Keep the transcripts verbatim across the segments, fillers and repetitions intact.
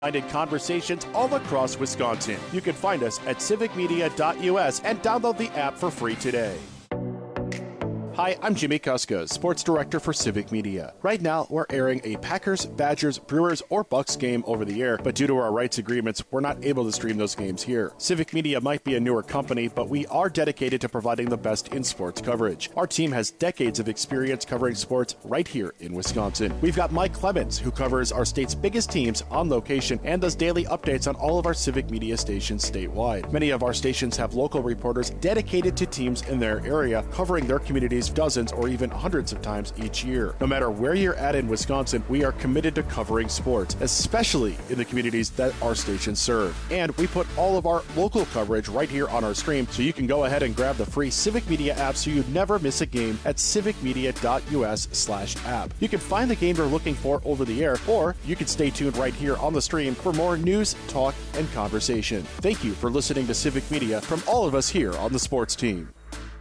In conversations all across Wisconsin. You can find us at civic media dot U S and download the app for free today. Hi, I'm Jimmy Kuska, Sports Director for Civic Media. Right now, we're airing a Packers, Badgers, Brewers, or Bucks game over the air, but due to our rights agreements, we're not able to stream those games here. Civic Media might be a newer company, but we are dedicated to providing the best in sports coverage. Our team has decades of experience covering sports right here in Wisconsin. We've got Mike Clemens, who covers our state's biggest teams on location and does daily updates on all of our Civic Media stations statewide. Many of our stations have local reporters dedicated to teams in their area, covering their communities dozens or even hundreds of times each year. No matter where you're at in Wisconsin, we are committed to covering sports, especially in the communities that our stations serve. And we put all of our local coverage right here on our stream, so you can go ahead and grab the free Civic Media app so you never miss a game at civic media dot U S slash app. You can find the game you're looking for over the air, or you can stay tuned right here on the stream for more news, talk, and conversation. Thank you for listening to Civic Media from all of us here on the sports team.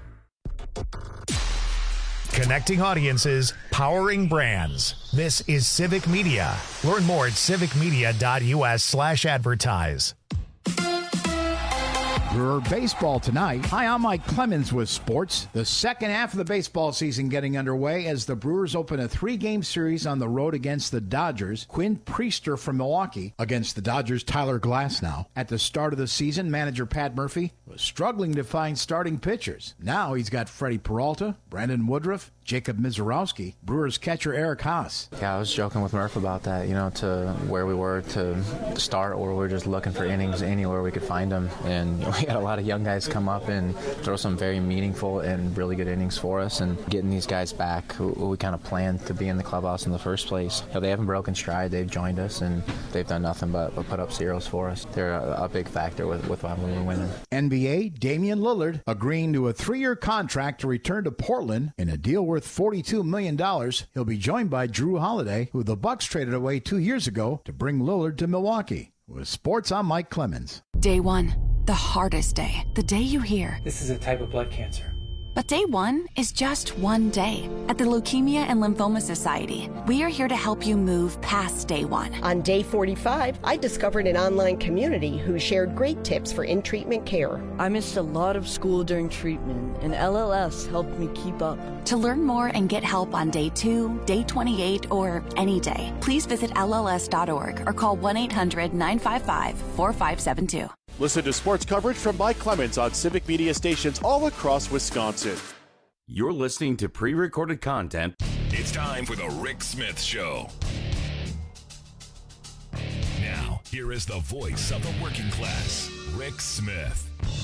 Connecting audiences, powering brands. This is Civic Media. Learn more at civic media dot U S slash advertise. Brewer baseball tonight. Hi, I'm Mike Clemens with sports. The second half of the baseball season getting underway as the Brewers open a three-game series on the road against the Dodgers. Quinn Priester from Milwaukee against the Dodgers' Tyler Glasnow. At the start of the season, manager Pat Murphy was struggling to find starting pitchers. Now he's got Freddie Peralta, Brandon Woodruff, Jacob Mizorowski, Brewers catcher Eric Haas. Yeah, I was joking with Murph about that, you know, to where we were to start, or we were just looking for innings anywhere we could find them. And we had a lot of young guys come up and throw some very meaningful and really good innings for us. And getting these guys back who, who we kind of planned to be in the clubhouse in the first place. You know, they haven't broken stride. They've joined us, and they've done nothing but, but put up zeros for us. They're a, a big factor with, with why we're winning. N B A, Damian Lillard agreeing to a three-year contract to return to Portland in a deal worth forty-two million dollars. He'll be joined by Drew Holiday, who the Bucks traded away two years ago to bring Lillard to Milwaukee. With sports, I'm Mike Clemens. Day one, the hardest day. The day you hear, this is a type of blood cancer. But day one is just one day. At the Leukemia and Lymphoma Society, we are here to help you move past day one. On day forty-five, I discovered an online community who shared great tips for in-treatment care. I missed a lot of school during treatment, and L L S helped me keep up. To learn more and get help on day two, day twenty-eight, or any day, please visit L L S dot org or call one eight hundred nine five five four five seven two. Listen to sports coverage from Mike Clemens on Civic Media stations all across Wisconsin. You're listening to pre-recorded content. It's time for the Rick Smith Show. Now, here is the voice of the working class, Rick Smith.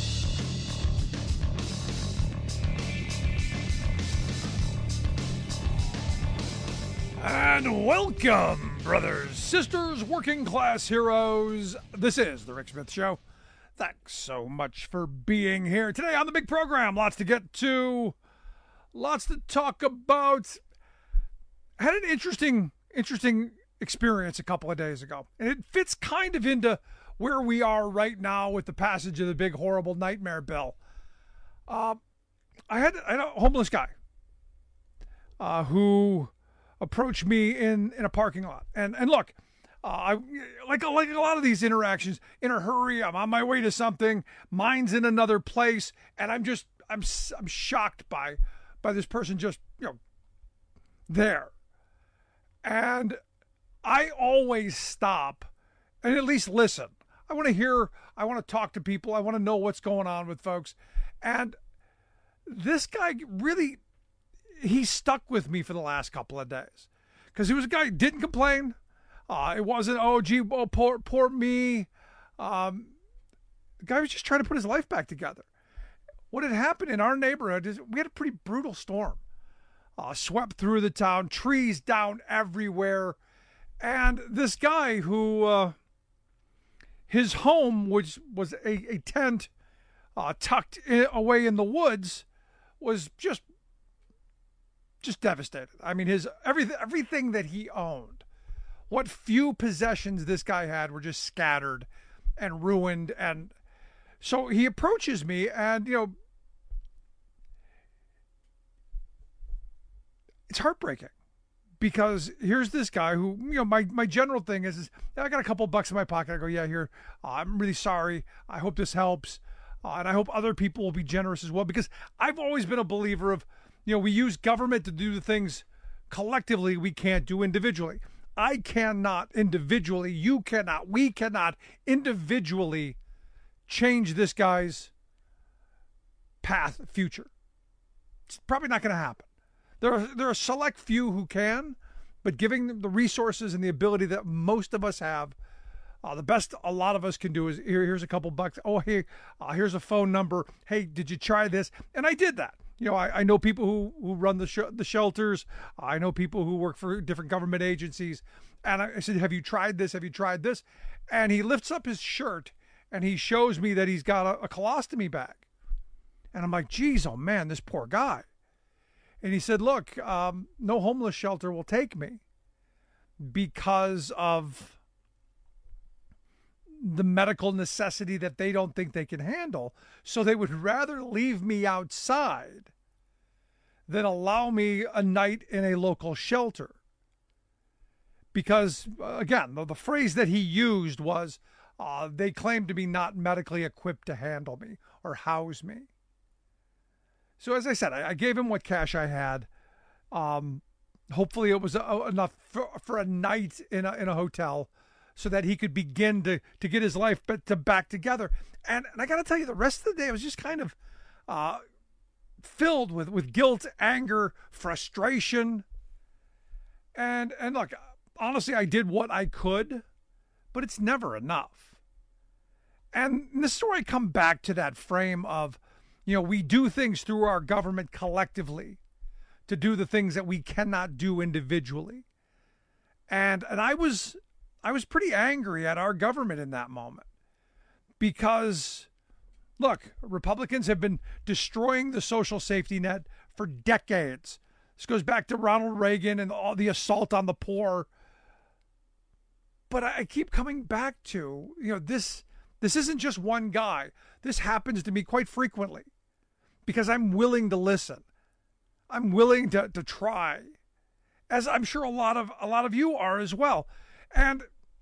And welcome, brothers, sisters, working class heroes. This is the Rick Smith Show. Thanks so much for being here today on the big program. Lots to get to, lots to talk about. I had an interesting, interesting experience a couple of days ago, and it fits kind of into where we are right now with the passage of the big horrible nightmare bill. Uh, I had, I had a homeless guy uh, who approached me in, in a parking lot, and and look. Uh, I, like, like a lot of these interactions, in a hurry, I'm on my way to something, mine's in another place, and I'm just, I'm I'm shocked by, by this person just, you know, there. And I always stop and at least listen. I want to hear, I want to talk to people, I want to know what's going on with folks. And this guy really, he stuck with me for the last couple of days. Because he was a guy who didn't complain. Uh, it wasn't, oh, gee, oh, poor, poor me. Um, the guy was just trying to put his life back together. What had happened in our neighborhood is we had a pretty brutal storm. Uh, swept through the town, trees down everywhere. And this guy who, uh, his home, which was a, a tent uh, tucked in, away in the woods, was just, just devastated. I mean, his everything, everything that he owned, what few possessions this guy had were just scattered and ruined. And so he approaches me and, you know, it's heartbreaking Because here's this guy who, you know, my, my general thing is, is I got a couple bucks in my pocket. I go, yeah, here, uh, I'm really sorry. I hope this helps. Uh, and I hope other people will be generous as well, because I've always been a believer of, you know, we use government to do the things collectively we can't do individually. I cannot individually, you cannot, we cannot individually change this guy's path, future. It's probably not going to happen. There are, there are a select few who can, but giving them the resources and the ability that most of us have, uh, the best a lot of us can do is, here, here's a couple bucks. Oh, hey, uh, here's a phone number. Hey, did you try this? And I did that. You know, I, I know people who, who run the sh- the shelters. I know people who work for different government agencies. And I, I said, have you tried this? Have you tried this? And he lifts up his shirt and he shows me that he's got a, a colostomy bag. And I'm like, geez, oh man, this poor guy. And he said, look, um, no homeless shelter will take me because of the medical necessity that they don't think they can handle. So they would rather leave me outside than allow me a night in a local shelter. Because, again, the, the phrase that he used was, uh, they claim to be not medically equipped to handle me or house me. So as I said, I, I gave him what cash I had. Um, hopefully it was uh, enough for, for a night in a, in a hotel so that he could begin to, to get his life but to back together. And, and I got to tell you, the rest of the day I was just kind of uh, filled with, with guilt, anger, frustration. And, and look, honestly, I did what I could, but it's never enough. And this is where I come back to that frame of, you know, we do things through our government collectively to do the things that we cannot do individually. And and I was I was pretty angry at our government in that moment because, look, Republicans have been destroying the social safety net for decades. This goes back to Ronald Reagan and all the assault on the poor. But I keep coming back to, you know, this this isn't just one guy. This happens to me quite frequently. Because I'm willing to listen. I'm willing to, to try. As I'm sure a lot of a lot of you are as well. And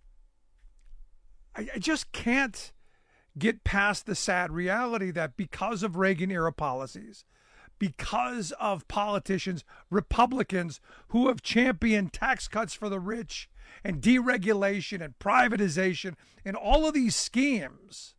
I, I just can't get past the sad reality that because of Reagan era policies, because of politicians, Republicans who have championed tax cuts for the rich and deregulation and privatization and all of these schemes,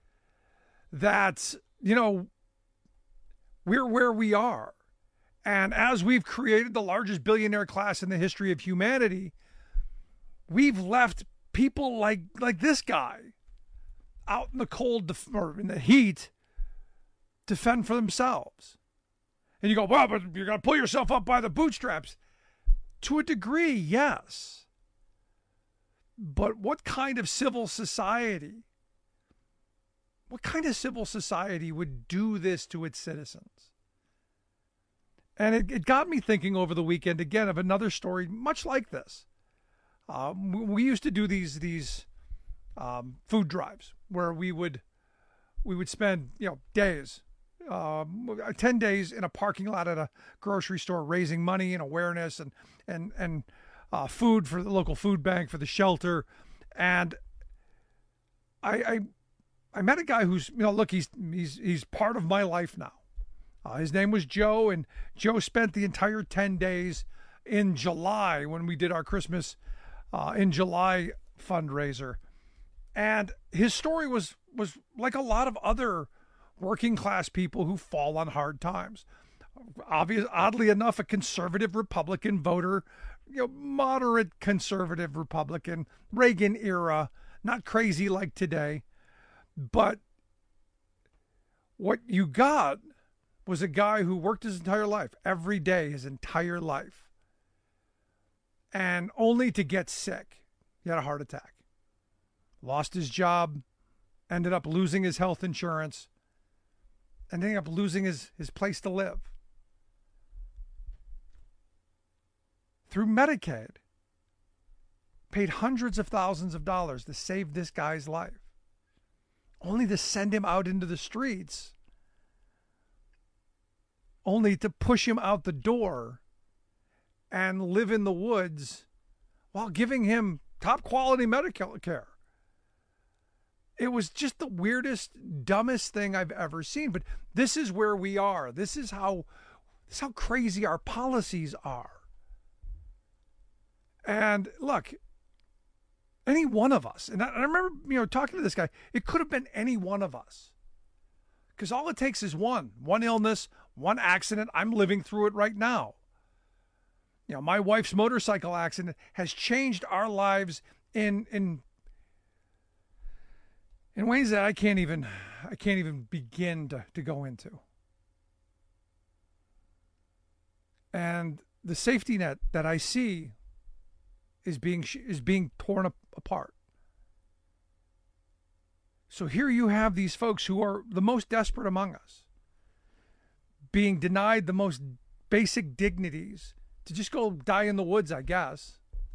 that, you know, we're where we are. And as we've created the largest billionaire class in the history of humanity, we've left people like like this guy out in the cold def- or in the heat to fend for themselves. And you go, well, but you're going to pull yourself up by the bootstraps. To a degree, yes. But what kind of civil society What kind of civil society would do this to its citizens? And it, it got me thinking over the weekend again of another story much like this. Um, we used to do these these um, food drives where we would we would spend you know days, um, ten days in a parking lot at a grocery store, raising money and awareness and and and uh, food for the local food bank, for the shelter, and I. I I met a guy who's, you know, look, he's he's he's part of my life now. Uh, his name was Joe, and Joe spent the entire ten days in July when we did our Christmas uh, in July fundraiser. And his story was was like a lot of other working class people who fall on hard times. Obvious, oddly enough, a conservative Republican voter, you know, moderate conservative Republican, Reagan era, not crazy like today. But what you got was a guy who worked his entire life, every day, his entire life, and only to get sick. He had a heart attack, lost his job, ended up losing his health insurance, and ended up losing his, his place to live. Through Medicaid, paid hundreds of thousands of dollars to save this guy's life, only to send him out into the streets, only to push him out the door and live in the woods while giving him top quality medical care. It was just the weirdest, dumbest thing I've ever seen. But this is where we are. This is how, this is how crazy our policies are. And look, any one of us, and I, I remember, you know, talking to this guy, it could have been any one of us. Because all it takes is one, one illness, one accident. I'm living through it right now. You know, my wife's motorcycle accident has changed our lives in in in ways that I can't even I can't even begin to, to go into. And the safety net that I see is being is being torn up, apart. So here you have these folks who are the most desperate among us being denied the most basic dignities to just go die in the woods, I guess.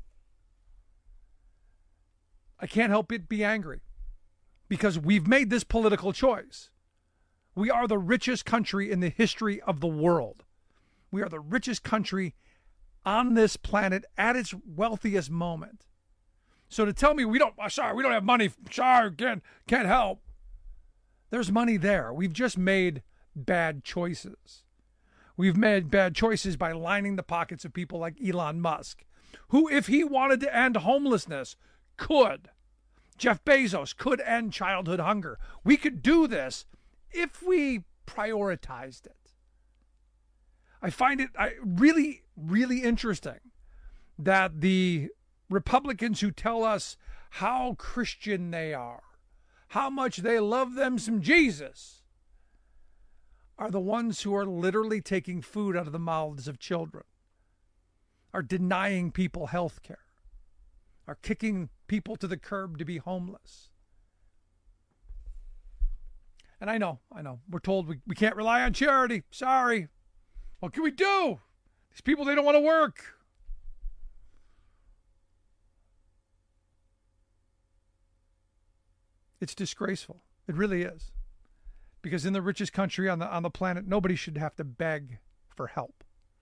I can't help but be angry because we've made this political choice. We are the richest country in the history of the world. We are the richest country on this planet at its wealthiest moment. So to tell me we don't, sorry, we don't have money, sorry, can't, can't help. There's money there. We've just made bad choices. We've made bad choices by lining the pockets of people like Elon Musk, who, if he wanted to end homelessness, could. Jeff Bezos could end childhood hunger. We could do this if we prioritized it. I find it I, really, really interesting that the Republicans who tell us how Christian they are, how much they love them some Jesus, are the ones who are literally taking food out of the mouths of children, are denying people health care, are kicking people to the curb to be homeless. And I know, I know, we're told we, we can't rely on charity. Sorry. What can we do? These people, they don't want to work. It's disgraceful. It really is. Because in the richest country on the on the planet, nobody should have to beg for help.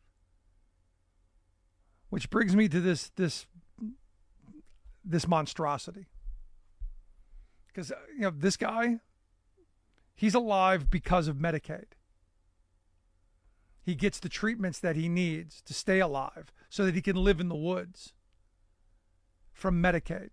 Which brings me to this this this monstrosity. Because you know, this guy, he's alive because of Medicaid. He gets the treatments that he needs to stay alive so that he can live in the woods from Medicaid,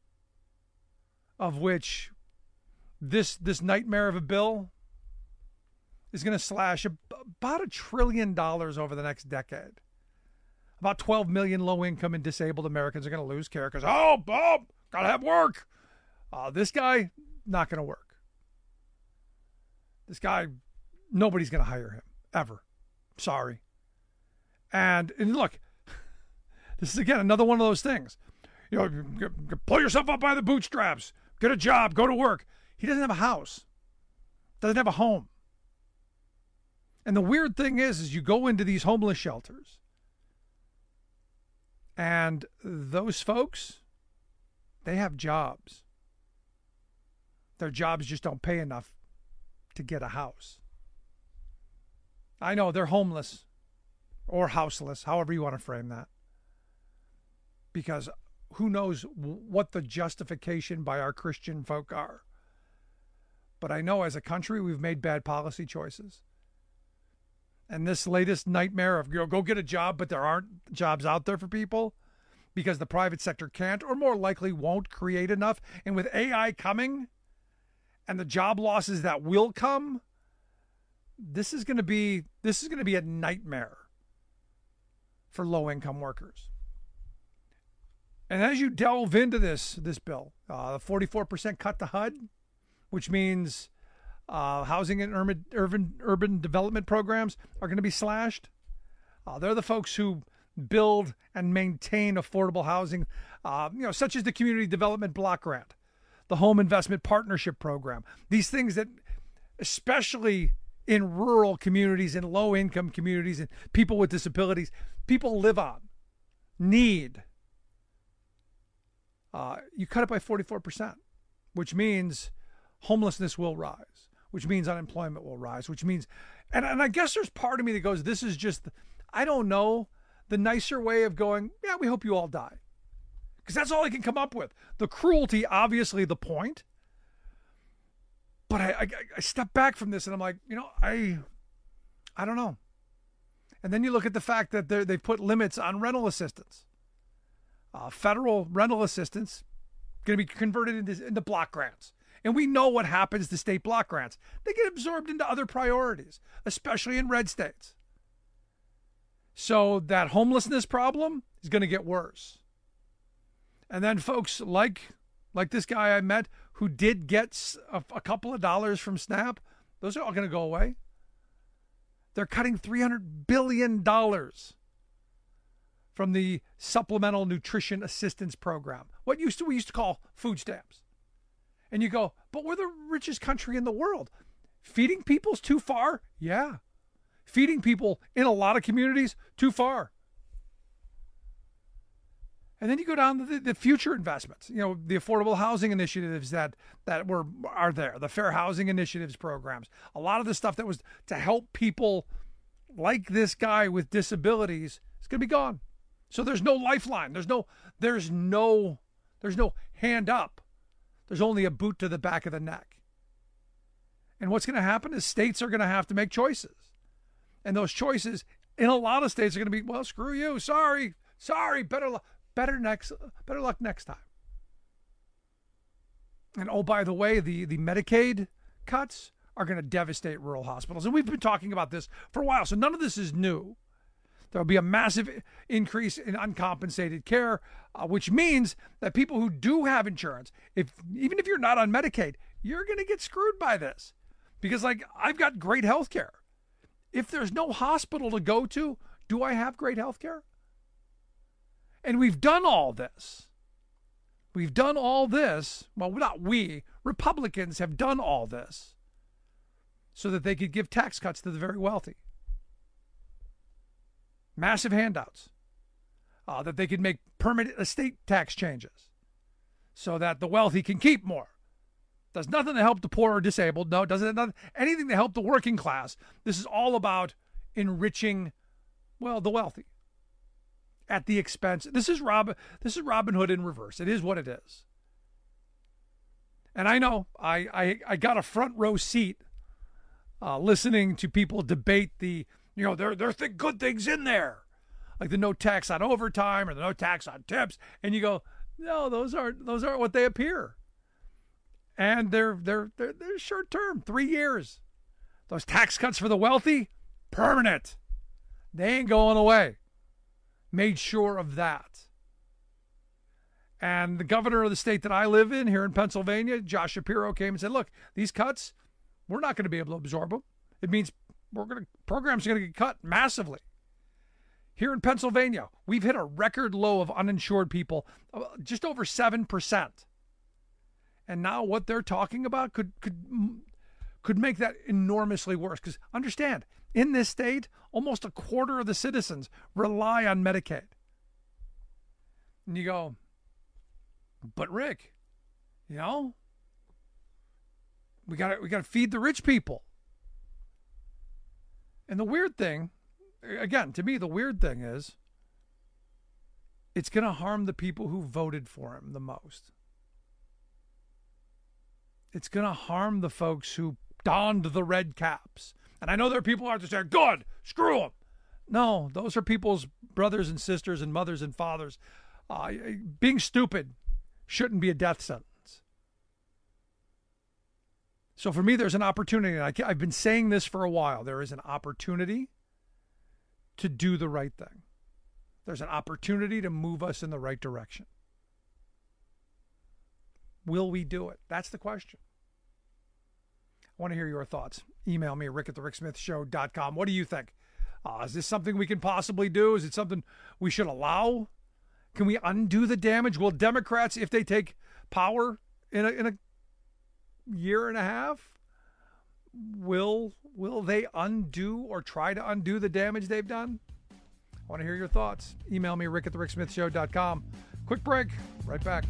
of which this this nightmare of a bill is going to slash about a trillion dollars over the next decade. About twelve million low-income and disabled Americans are going to lose care because, oh, Bob, got to have work. Uh, this guy, not going to work. This guy, nobody's going to hire him, ever. Sorry. And, and look, this is, again, another one of those things. You know, pull yourself up by the bootstraps. Get a job. Go to work. He doesn't have a house. Doesn't have a home. And the weird thing is, is you go into these homeless shelters, and those folks, they have jobs. Their jobs just don't pay enough to get a house. I know they're homeless or houseless, however you want to frame that. Because who knows what the justification by our Christian folk are. But I know as a country, we've made bad policy choices. And this latest nightmare of, you know, go get a job, but there aren't jobs out there for people because the private sector can't or more likely won't create enough. And with A I coming and the job losses that will come, this is going to be this is going to be a nightmare for low-income workers. And as you delve into this this bill, uh, the forty-four percent cut to H U D, which means uh, housing and urban, urban urban development programs are going to be slashed. Uh, they're the folks who build and maintain affordable housing, uh, you know, such as the Community Development Block Grant, the Home Investment Partnership Program. These things that, especially in rural communities, in low-income communities, and people with disabilities, people live on, need. Uh, you cut it by forty-four percent, which means homelessness will rise, which means unemployment will rise, which means, and, and I guess there's part of me that goes, this is just, I don't know, the nicer way of going, yeah, we hope you all die. Because that's all I can come up with. The cruelty, obviously the point. But I, I, I step back from this and I'm like, you know, I, I don't know. And then you look at the fact that they've put limits on rental assistance. Uh, federal rental assistance going to be converted into, into block grants. And we know what happens to state block grants. They get absorbed into other priorities, especially in red states. So that homelessness problem is going to get worse. And then folks like like this guy I met who did get a, a couple of dollars from SNAP, those are all going to go away. They're cutting three hundred billion dollars from the Supplemental Nutrition Assistance Program. What used to we used to call food stamps. And you go, but we're the richest country in the world. Feeding people's too far? Yeah. Feeding people in a lot of communities, too far. And then you go down to the, the future investments, you know, the affordable housing initiatives that that were are there, the fair housing initiatives programs, a lot of the stuff that was to help people like this guy with disabilities is going to be gone. So there's no lifeline. There's no there's no there's no hand up. There's only a boot to the back of the neck. And what's going to happen is states are going to have to make choices. And those choices in a lot of states are going to be, well, screw you. Sorry. Sorry. Better luck. Better next, better luck next time. And oh, by the way, the, the Medicaid cuts are going to devastate rural hospitals. And we've been talking about this for a while, so none of this is new. There'll be a massive increase in uncompensated care, uh, which means that people who do have insurance, if even if you're not on Medicaid, you're going to get screwed by this. Because, like, I've got great health care. If there's no hospital to go to, do I have great health care? And we've done all this. We've done all this. Well, not we. Republicans have done all this so that they could give tax cuts to the very wealthy. Massive handouts. Uh, that they could make permanent estate tax changes so that the wealthy can keep more. Does nothing to help the poor or disabled. No, it doesn't have anything to help the working class. This is all about enriching, well, the wealthy. At the expense. This is Rob. This is Robin Hood in reverse. It is what it is. And I know I I, I got a front row seat uh, listening to people debate the, you know, there there are th- good things in there, like the no tax on overtime or the no tax on tips, and you go, no, those aren't those aren't what they appear. And they're they're they're, they're short term, three years. Those tax cuts for the wealthy, permanent. They ain't going away. Made sure of that. And the governor of the state that I live in here in Pennsylvania, Josh Shapiro, came and said, look, these cuts, we're not going to be able to absorb them. It means we're going to programs are going to get cut massively. Here in Pennsylvania, we've hit a record low of uninsured people, just over seven percent. And now what they're talking about could could could make that enormously worse. Because understand, in this state, almost a quarter of the citizens rely on Medicaid. And you go, but Rick, you know, we got we got to feed the rich people. And the weird thing, again, to me, the weird thing is, it's going to harm the people who voted for him the most. It's going to harm the folks who donned the red caps. And I know there are people out there saying, good, screw them. No, those are people's brothers and sisters and mothers and fathers. Uh, being stupid shouldn't be a death sentence. So for me, there's an opportunity. And I, I've been saying this for a while. There is an opportunity to do the right thing. There's an opportunity to move us in the right direction. Will we do it? That's the question. I want to hear your thoughts. Email me, rick at the rick smith show dot com. What do you think? Uh, is this something we can possibly do? Is it something we should allow? Can we undo the damage? Will Democrats, if they take power in a, in a year and a half, will will they undo or try to undo the damage they've done? I want to hear your thoughts. Email me, rick at the rick smith show dot com. Quick break. Right back.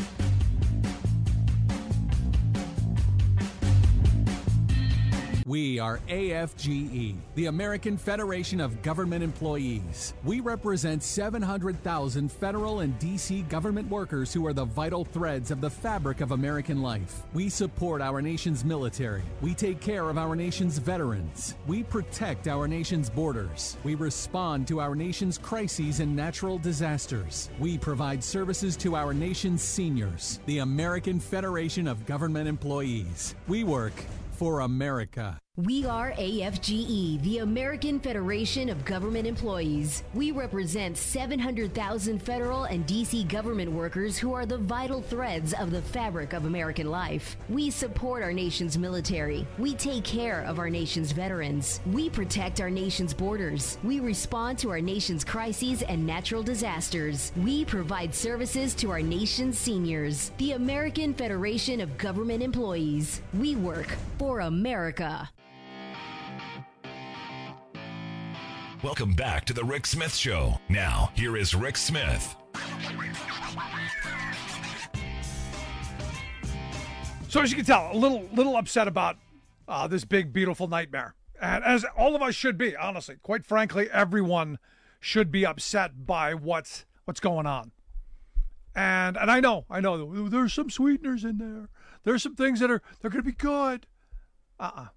We We are A F G E, the American Federation of Government Employees. We represent seven hundred thousand federal and D C government workers who are the vital threads of the fabric of American life. We support our nation's military. We take care of our nation's veterans. We protect our nation's borders. We respond to our nation's crises and natural disasters. We provide services to our nation's seniors. The American Federation of Government Employees. We work for America. We are A F G E, the American Federation of Government Employees. We represent seven hundred thousand federal and D C government workers who are the vital threads of the fabric of American life. We support our nation's military. We take care of our nation's veterans. We protect our nation's borders. We respond to our nation's crises and natural disasters. We provide services to our nation's seniors. The American Federation of Government Employees. We work for America. Welcome back to the Rick Smith Show. Now, here is Rick Smith. So as you can tell, a little little upset about uh, this big, beautiful nightmare. And as all of us should be, honestly. Quite frankly, everyone should be upset by what's what's going on. And and I know, I know, there's some sweeteners in there. There's some things that are, they're going to be good. Uh-uh.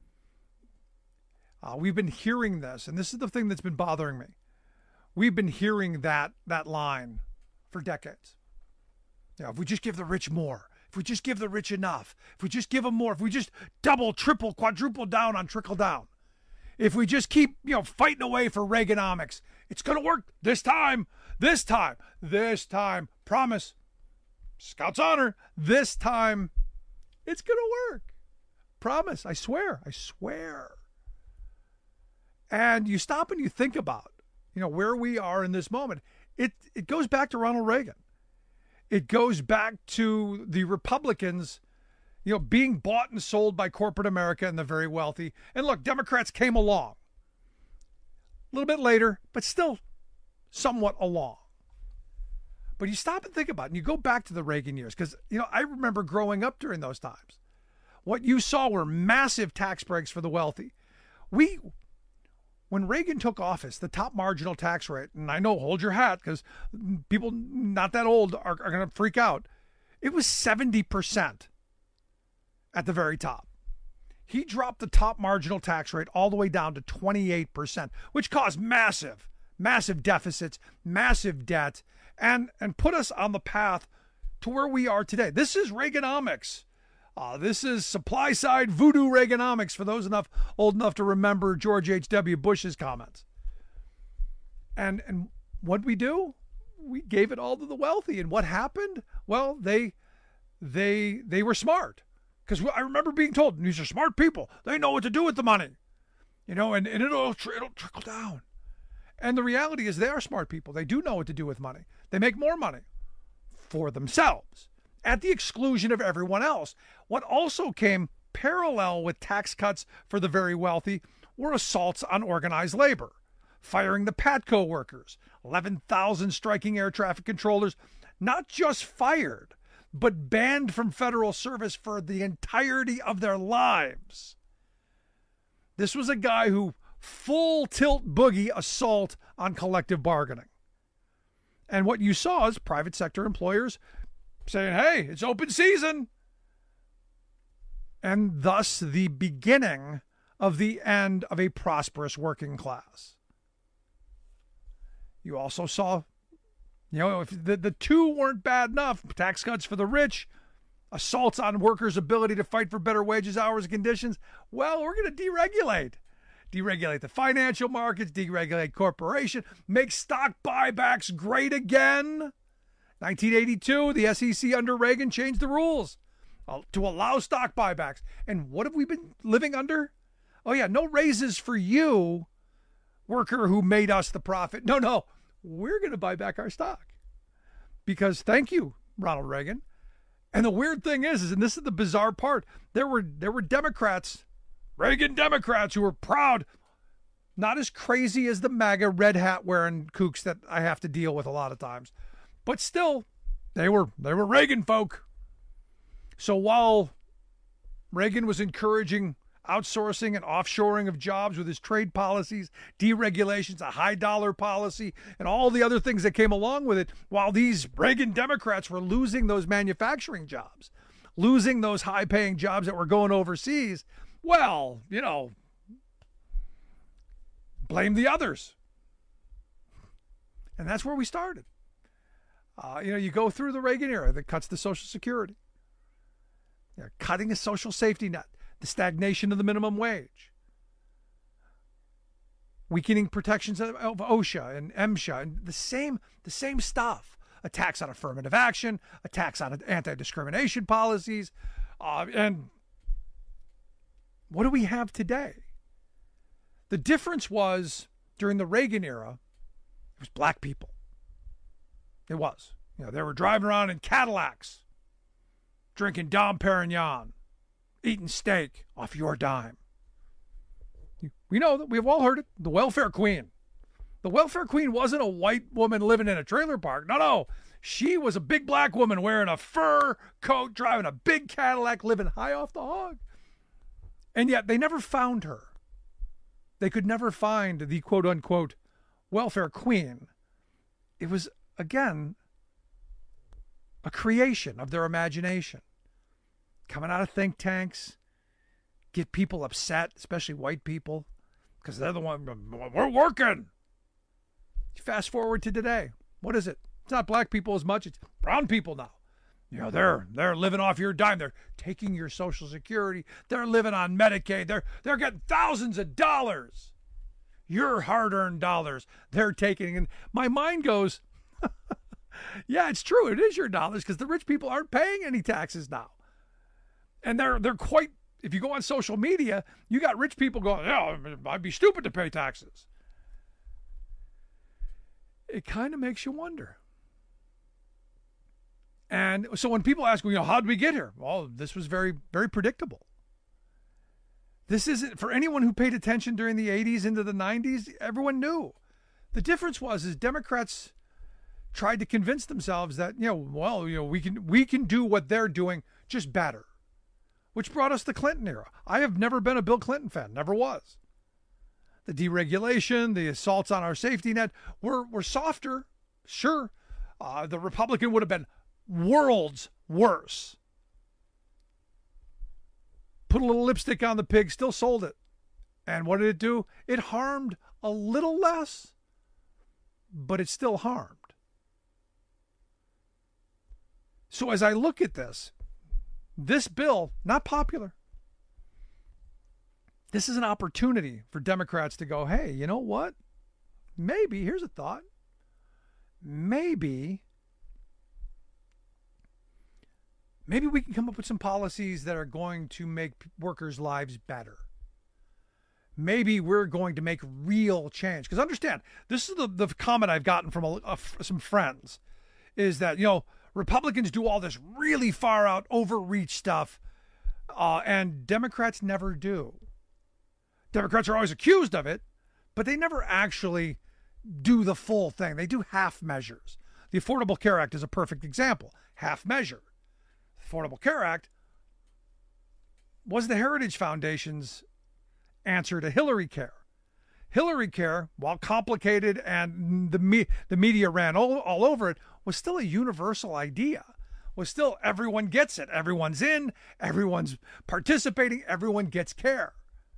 Uh, we've been hearing this, and this is the thing that's been bothering me. We've been hearing that that line for decades. You know, if we just give the rich more, if we just give the rich enough, if we just give them more, if we just double, triple, quadruple down on trickle down, if we just keep, you know, fighting away for Reaganomics, it's going to work this time, this time, this time. Promise. Scout's honor. This time, it's going to work. Promise. I swear. I swear. And you stop and you think about, you know, where we are in this moment. It it goes back to Ronald Reagan. It goes back to the Republicans, you know, being bought and sold by corporate America and the very wealthy. And look, Democrats came along a little bit later, but still somewhat along. But you stop and think about it, and you go back to the Reagan years, because, you know, I remember growing up during those times. What you saw were massive tax breaks for the wealthy. We... When Reagan took office, the top marginal tax rate, and I know, hold your hat, because people not that old are, are going to freak out, it was seventy percent at the very top. He dropped the top marginal tax rate all the way down to twenty-eight percent, which caused massive, massive deficits, massive debt, and, and put us on the path to where we are today. This is Reaganomics. Uh, this is supply-side voodoo Reaganomics for those enough old enough to remember George H W. Bush's comments. And and what we do? We gave it all to the wealthy. And what happened? Well, they they they were smart. Because I remember being told, these are smart people. They know what to do with the money. You know, and, and it'll, it'll trickle down. And the reality is they are smart people. They do know what to do with money. They make more money for themselves, at the exclusion of everyone else. What also came parallel with tax cuts for the very wealthy were assaults on organized labor, firing the Patco workers, eleven thousand striking air traffic controllers, not just fired, but banned from federal service for the entirety of their lives. This was a guy who full tilt boogie assault on collective bargaining. And what you saw is private sector employers saying, hey, it's open season. And thus the beginning of the end of a prosperous working class. You also saw, you know, if the, the two weren't bad enough, tax cuts for the rich, assaults on workers' ability to fight for better wages, hours, and conditions, well, we're going to deregulate. Deregulate the financial markets, deregulate corporation, make stock buybacks great again. nineteen eighty-two, the S E C under Reagan changed the rules to allow stock buybacks. And what have we been living under? Oh, yeah, no raises for you, worker who made us the profit. No, no, we're going to buy back our stock. Because thank you, Ronald Reagan. And the weird thing is, is, and this is the bizarre part, there were there were Democrats, Reagan Democrats, who were proud, not as crazy as the MAGA red hat wearing kooks that I have to deal with a lot of times. But still, they were they were Reagan folk. So while Reagan was encouraging outsourcing and offshoring of jobs with his trade policies, deregulations, a high dollar policy, and all the other things that came along with it, while these Reagan Democrats were losing those manufacturing jobs, losing those high-paying jobs that were going overseas. Well, you know, blame the others. And that's where we started. Uh, you know, you go through the Reagan era that cuts the Social Security, you know, cutting a social safety net, the stagnation of the minimum wage, weakening protections of, of OSHA and MSHA, and the same, the same stuff. Attacks on affirmative action, attacks on anti-discrimination policies, uh, and what do we have today? The difference was during the Reagan era, it was black people. It was. You know, they were driving around in Cadillacs, drinking Dom Perignon, eating steak off your dime. We know that. We've all heard it. The welfare queen. The welfare queen wasn't a white woman living in a trailer park. No, no. She was a big black woman wearing a fur coat, driving a big Cadillac, living high off the hog. And yet they never found her. They could never find the quote-unquote welfare queen. It was, again, a creation of their imagination. Coming out of think tanks, get people upset, especially white people, because they're the one, we're working. Fast forward to today. What is it? It's not black people as much. It's brown people now. You know, they're they're living off your dime. They're taking your Social Security. They're living on Medicaid. They're they're getting thousands of dollars. Your hard-earned dollars. They're taking. And my mind goes, yeah, it's true. It is your dollars because the rich people aren't paying any taxes now. And they're they're quite, if you go on social media, you got rich people going, yeah, I'd be stupid to pay taxes. It kind of makes you wonder. And so when people ask, you know, how did we get here? Well, this was very, very predictable. This isn't, for anyone who paid attention during the eighties into the nineties, everyone knew. The difference was is Democrats tried to convince themselves that, you know, well, you know, we can we can do what they're doing just better, which brought us the Clinton era. I have never been a Bill Clinton fan, never was. The deregulation, the assaults on our safety net were, were softer, sure. Uh, the Republican would have been worlds worse. Put a little lipstick on the pig, still sold it. And what did it do? It harmed a little less, but it still harmed. So as I look at this, this bill, not popular. This is an opportunity for Democrats to go, hey, you know what? Maybe, here's a thought. Maybe, maybe we can come up with some policies that are going to make workers' lives better. Maybe we're going to make real change. Because understand, this is the, the comment I've gotten from a, a, some friends, is that, you know, Republicans do all this really far out overreach stuff, uh, and Democrats never do. Democrats are always accused of it, but they never actually do the full thing. They do half measures. The Affordable Care Act is a perfect example. Half measure. The Affordable Care Act was the Heritage Foundation's answer to Hillary Care. Hillary Care, while complicated and the me- the media ran all, all over it, was still a universal idea. Was still everyone gets it. Everyone's in. Everyone's participating. Everyone gets care.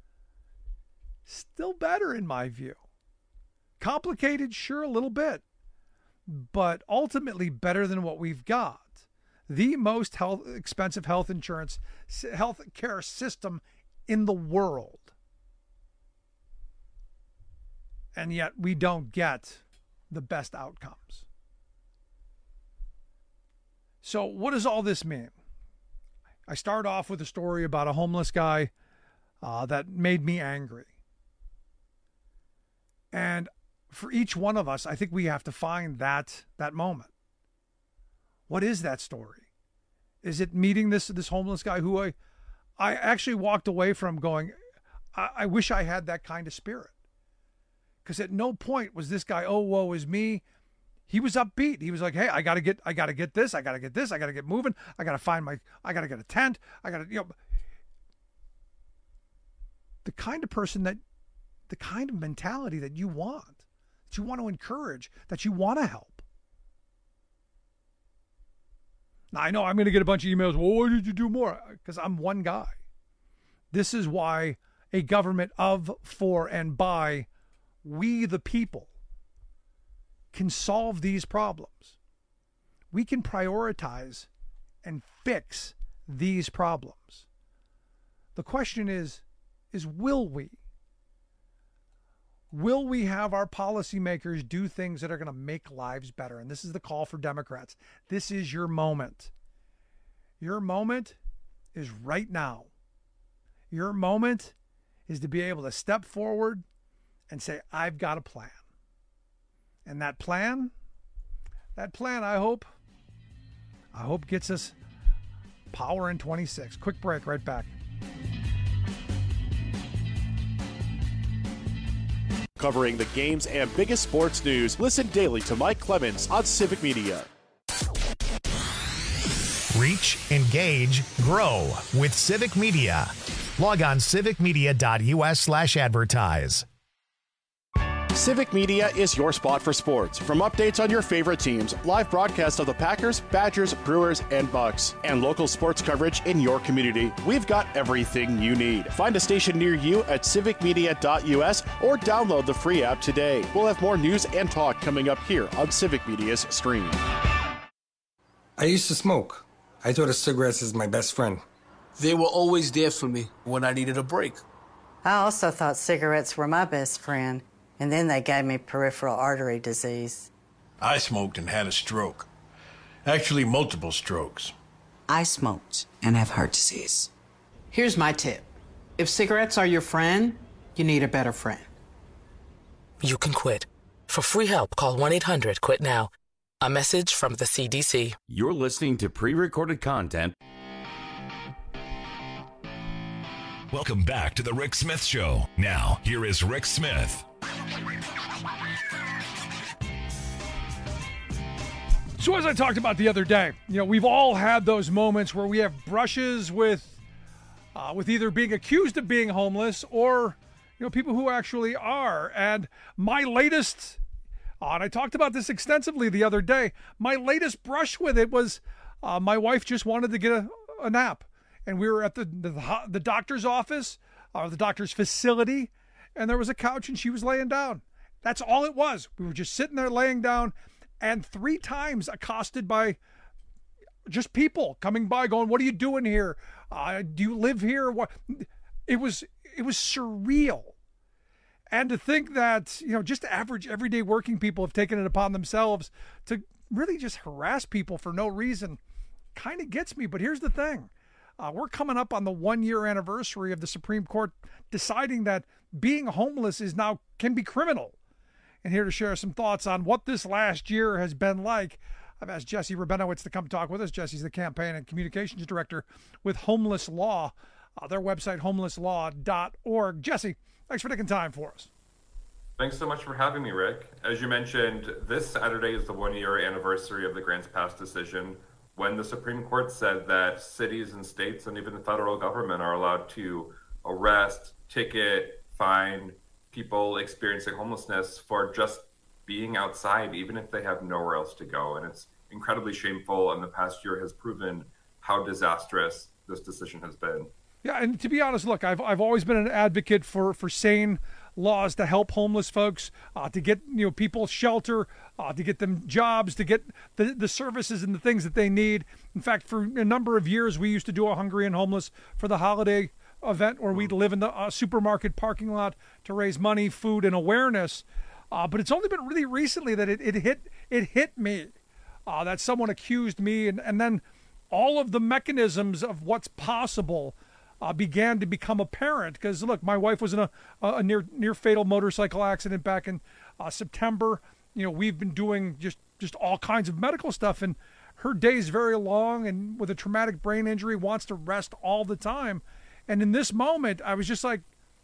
Still better in my view. Complicated, sure, a little bit, but ultimately better than what we've got. The most health, expensive health insurance, health care system in the world. And yet we don't get the best outcomes. So what does all this mean? I start off with a story about a homeless guy uh, that made me angry. And for each one of us, I think we have to find that that moment. What is that story? Is it meeting this this homeless guy who I, I actually walked away from going, I, I wish I had that kind of spirit. Because at no point was this guy, oh, woe is me. He was upbeat. He was like, hey, I gotta get, I gotta get this, I gotta get this, I gotta get moving, I gotta find my, I gotta get a tent, I gotta, you know. the kind of person that, the kind of mentality that you want, that you want to encourage, that you want to help. Now, I know I'm going to get a bunch of emails. Well, why did you do more? Because I'm one guy. This is why a government of, for, and by we the people can solve these problems. We can prioritize and fix these problems. The question is, is will we? Will we have our policymakers do things that are going to make lives better? And this is the call for Democrats. This is your moment. Your moment is right now. Your moment is to be able to step forward and say, I've got a plan. And that plan, that plan, I hope, I hope gets us power in twenty-six. Quick break, right back. Covering the games and biggest sports news, listen daily to Mike Clemens on Civic Media. Reach, engage, grow with Civic Media. Log on civicmedia.us slash advertise. Civic Media is your spot for sports. From updates on your favorite teams, live broadcasts of the Packers, Badgers, Brewers, and Bucks, and local sports coverage in your community, we've got everything you need. Find a station near you at civic media dot u s or download the free app today. We'll have more news and talk coming up here on Civic Media's stream. I used to smoke. I thought of cigarettes as my best friend. They were always there for me when I needed a break. I also thought cigarettes were my best friend. And then they gave me peripheral artery disease. I smoked and had a stroke. Actually, multiple strokes. I smoked and have heart disease. Here's my tip. If cigarettes are your friend, you need a better friend. You can quit. For free help, call one eight hundred quit now. A message from the C D C. You're listening to pre-recorded content. Welcome back to the Rick Smith Show. Now, here is Rick Smith. So as I talked about the other day, you know, we've all had those moments where we have brushes with uh, with either being accused of being homeless or, you know, people who actually are. And my latest, uh, and I talked about this extensively the other day, my latest brush with it was uh, my wife just wanted to get a, a nap. And we were at the, the, the doctor's office, or uh, the doctor's facility, and there was a couch and she was laying down. That's all it was. We were just sitting there laying down, and three times accosted by just people coming by going, what are you doing here? Uh, do you live here? What? It was, it was surreal. And to think that, you know, just average everyday working people have taken it upon themselves to really just harass people for no reason kind of gets me. But here's the thing. Uh, we're coming up on the one-year anniversary of the Supreme Court deciding that being homeless is now can be criminal. And here to share some thoughts on what this last year has been like, I've asked Jesse Rabinowitz to come talk with us. Jesse's the campaign and communications director with Homeless Law, uh, their website, homeless law dot org. Jesse, thanks for taking time for us. Thanks so much for having me, Rick. As you mentioned, this Saturday is the one-year anniversary of the Grants Pass decision, when the Supreme Court said that cities and states and even the federal government are allowed to arrest, ticket, fine people experiencing homelessness for just being outside, even if they have nowhere else to go. And it's incredibly shameful, and the past year has proven how disastrous this decision has been. Yeah, and to be honest, look, I've I've always been an advocate for, for sane laws to help homeless folks, uh, to get, you know, people shelter, uh, to get them jobs, to get the, the services and the things that they need. In fact, for a number of years, we used to do a Hungry and Homeless for the holiday event where we'd live in the uh, supermarket parking lot to raise money, food, and awareness. Uh, but it's only been really recently that it, it hit it hit me, uh, that someone accused me, and, and then all of the mechanisms of what's possible Uh, began to become apparent. Because look, my wife was in a, a near near fatal motorcycle accident back in uh, September. You know, we've been doing just just all kinds of medical stuff, and her day's very long, and with a traumatic brain injury, wants to rest all the time. And in this moment, I was just like,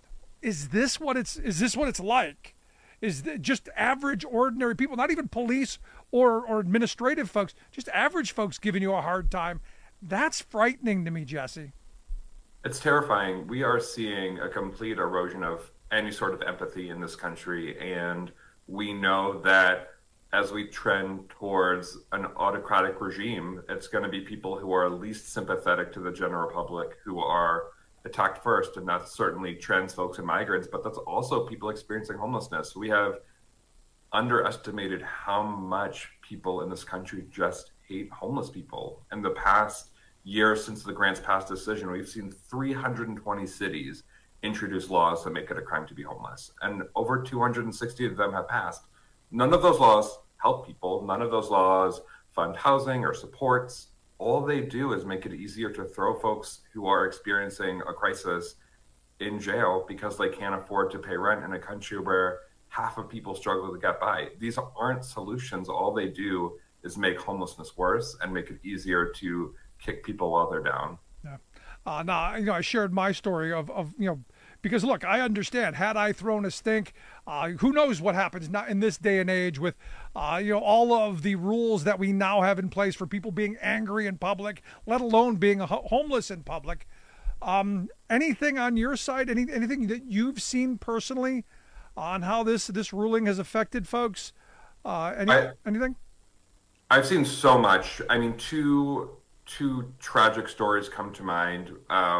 is this what it's is this what it's like? Is th- just average, ordinary people, not even police or or administrative folks, just average folks giving you a hard time? That's frightening to me, Jesse. It's terrifying. We are seeing a complete erosion of any sort of empathy in this country, and we know that as we trend towards an autocratic regime, it's going to be people who are least sympathetic to the general public who are attacked first, and that's certainly trans folks and migrants, but that's also people experiencing homelessness. We have underestimated how much people in this country just hate homeless people. In the past year since the Grants Pass decision, we've seen three hundred twenty cities introduce laws that make it a crime to be homeless, and over two hundred sixty of them have passed. None of those laws help people. None of those laws fund housing or supports. All they do is make it easier to throw folks who are experiencing a crisis in jail because they can't afford to pay rent in a country where half of people struggle to get by. These aren't solutions. All they do is make homelessness worse and make it easier to kick people while they're down. Yeah. Uh, no, you know, I shared my story of, of, you know, because look, I understand, had I thrown a stink, uh, who knows what happens not in this day and age with, uh, you know, all of the rules that we now have in place for people being angry in public, let alone being a ho- homeless in public. Um, anything on your side, any, anything that you've seen personally on how this, this ruling has affected folks? Uh, any, I, anything? I've seen so much. I mean, two two tragic stories come to mind. Uh,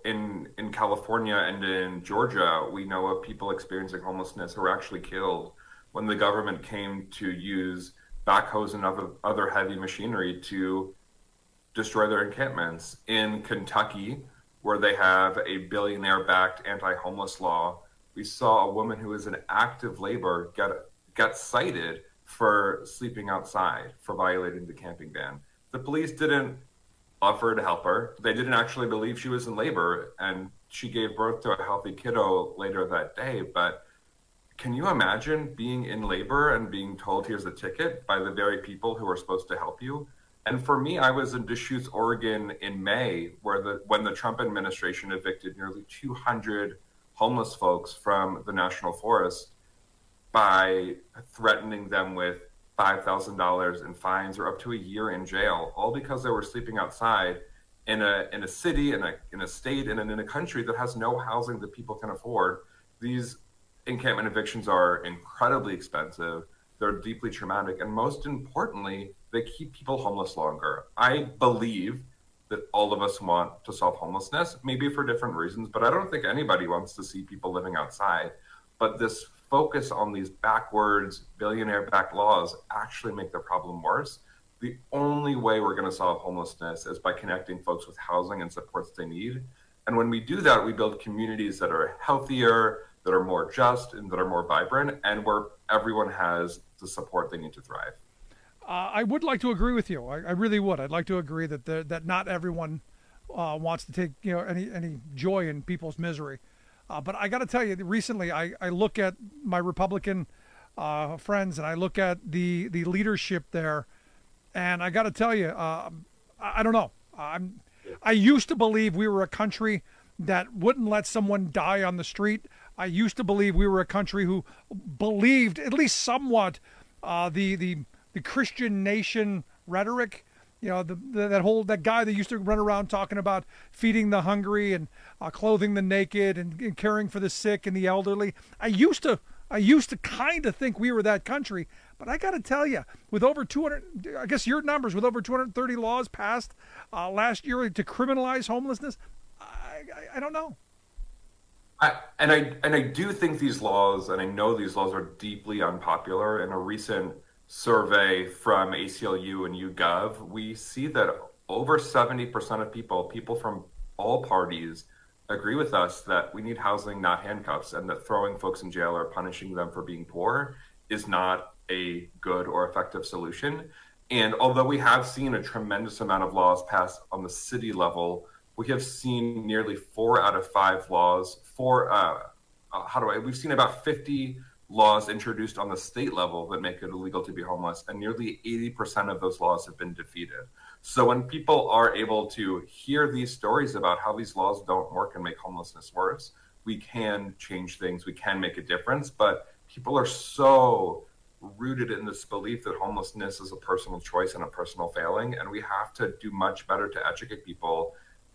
in in California and in Georgia, we know of people experiencing homelessness who were actually killed when the government came to use backhoes and other, other heavy machinery to destroy their encampments. In Kentucky, where they have a billionaire-backed anti-homeless law, we saw a woman who was in active labor get get cited for sleeping outside, for violating the camping ban. The police didn't offer to help her. They didn't actually believe she was in labor, and she gave birth to a healthy kiddo later that day. But can you imagine being in labor and being told, here's a ticket, by the very people who are supposed to help you? And for me, I was in Deschutes, Oregon in May, where the when the Trump administration evicted nearly two hundred homeless folks from the National Forest by threatening them with five thousand dollars in fines or up to a year in jail, all because they were sleeping outside in a in a city, in a in a state, and in a country that has no housing that people can afford. These encampment evictions are incredibly expensive. They're deeply traumatic, and most importantly, they keep people homeless longer. I believe that all of us want to solve homelessness, maybe for different reasons, but I don't think anybody wants to see people living outside. But this focus on these backwards billionaire-backed laws actually make the problem worse. The only way we're going to solve homelessness is by connecting folks with housing and supports they need. And when we do that, we build communities that are healthier, that are more just, and that are more vibrant, and where everyone has the support they need to thrive. Uh, I would like to agree with you. I, I really would. I'd like to agree that the, that not everyone uh, wants to take you know any any joy in people's misery. Uh, but I got to tell you, recently I, I look at my Republican uh, friends and I look at the, the leadership there, and I got to tell you, uh, I, I don't know. I'm, I used to believe we were a country that wouldn't let someone die on the street. I used to believe we were a country who believed, at least somewhat, uh, the the the Christian nation rhetoric. You know, the, the, that whole, that guy that used to run around talking about feeding the hungry and uh, clothing the naked and, and caring for the sick and the elderly. I used to, I used to kind of think we were that country, but I got to tell you, with over two hundred, I guess your numbers, with over two hundred thirty laws passed uh, last year to criminalize homelessness, I, I, I don't know. I, and I and I do think these laws, and I know these laws are deeply unpopular. In a recent survey from A C L U and YouGov, we see that over seventy percent of people, people from all parties, agree with us that we need housing, not handcuffs, and that throwing folks in jail or punishing them for being poor is not a good or effective solution. And although we have seen a tremendous amount of laws passed on the city level, we have seen nearly four out of five laws, four, uh, uh, how do I, we've seen about fifty laws introduced on the state level that make it illegal to be homeless, and nearly eighty percent of those laws have been defeated. So when people are able to hear these stories about how these laws don't work and make homelessness worse, we can change things, we can make a difference, but people are so rooted in this belief that homelessness is a personal choice and a personal failing, and we have to do much better to educate people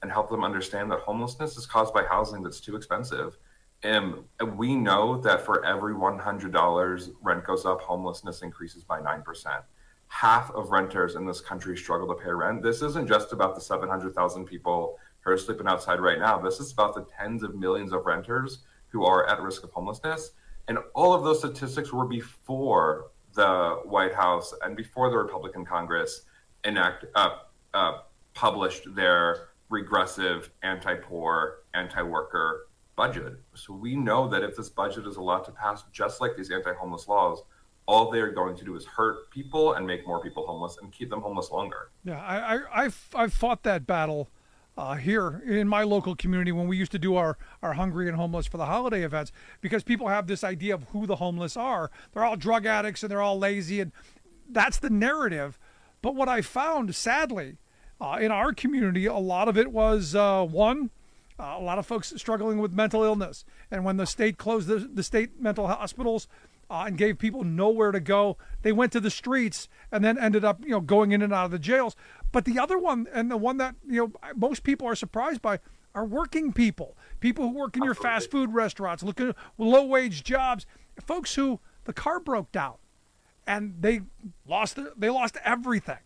and help them understand that homelessness is caused by housing that's too expensive. And we know that for every one hundred dollars rent goes up, homelessness increases by nine percent. Half of renters in this country struggle to pay rent. This isn't just about the seven hundred thousand people who are sleeping outside right now. This is about the tens of millions of renters who are at risk of homelessness. And all of those statistics were before the White House and before the Republican Congress enact, uh, uh, published their regressive, anti-poor, anti-worker budget. So we know that if this budget is allowed to pass, just like these anti-homeless laws, all they're going to do is hurt people and make more people homeless and keep them homeless longer. Yeah, I, I, I've, I've fought that battle uh, here in my local community when we used to do our, our Hungry and Homeless for the holiday events, because people have this idea of who the homeless are. They're all drug addicts and they're all lazy, and that's the narrative. But what I found, sadly, uh, in our community, a lot of it was, uh, one, uh, a lot of folks struggling with mental illness. And when the state closed the, the state mental hospitals, Uh, and gave people nowhere to go, they went to the streets and then ended up, you know, going in and out of the jails. But the other one, and the one that, you know, most people are surprised by, are working people, people who work in your fast food restaurants, looking at low-wage jobs, folks who the car broke down and they lost their, they lost everything.